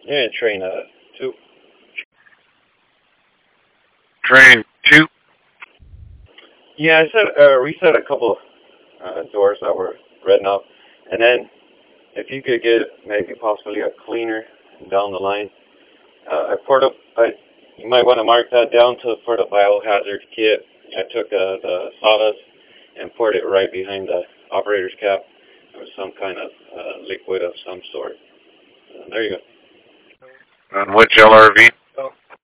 Yeah, train 2. Train 2. Yeah, I set reset a couple doors that were written up, and then if you could get maybe possibly a cleaner down the line. I poured up. You might want to mark that down for the biohazard kit. I took the sawdust and poured it right behind the operator's cap. There was some kind of liquid of some sort. There you go. On which LRV?